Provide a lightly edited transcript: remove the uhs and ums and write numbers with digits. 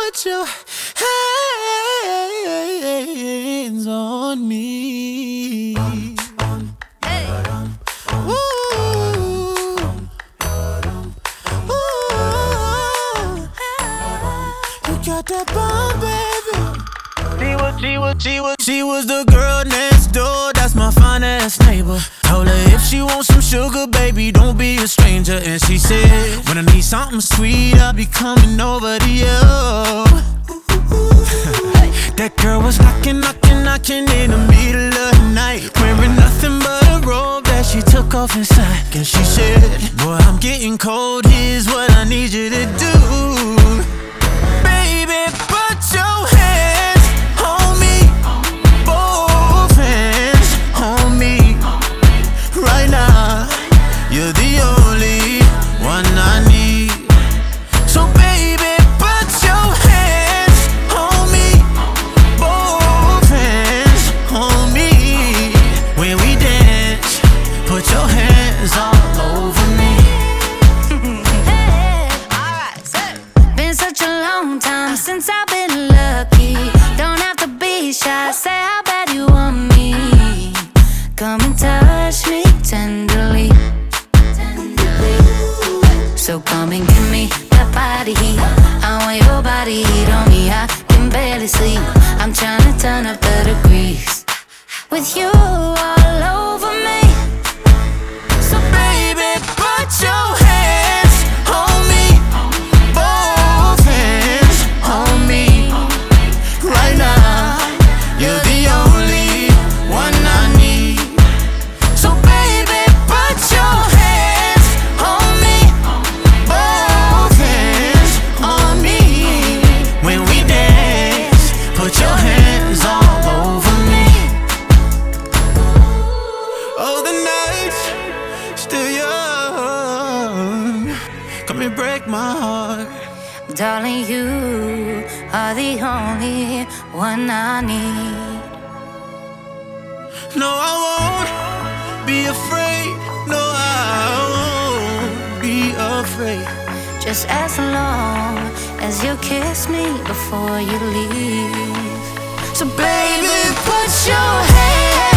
put your hands on me. Hey. Ooh. Ooh. You got that bomb, baby. She was the girl next door, that's my fine-ass neighbor. Told her if she wants some sugar, baby, don't be a stranger. And she said, when I need something sweet, I'll be coming over to you. That girl was knocking in the middle of the night, wearing nothing but a robe that she took off inside. And she said, boy, I'm getting cold, here's what I need you to do. Baby, put your hands on me, both hands on me. Right now, you're the only one I need. So baby, put your hands on me, both hands on me. When we dance, put your hands all over me. Hey, alright, say. Been such a long time since I've been lucky. Don't have to be shy, say how bad you want me. Come and touch me tenderly. So come and give me that body heat. I want your body heat on me. I can barely sleep. I'm trying to turn up the degrees with you all over me. So baby, put your hands on me, both hands on me. Right now, you're the only one I need. So baby, put your hands on me, both hands on me. When we dance, put your hands all over me. Oh, the night's still young, come and break my heart. Darling, you are the only one I need. No, I won't be afraid. No, I won't be afraid. Just as long as you kiss me before you leave. So baby, put your hands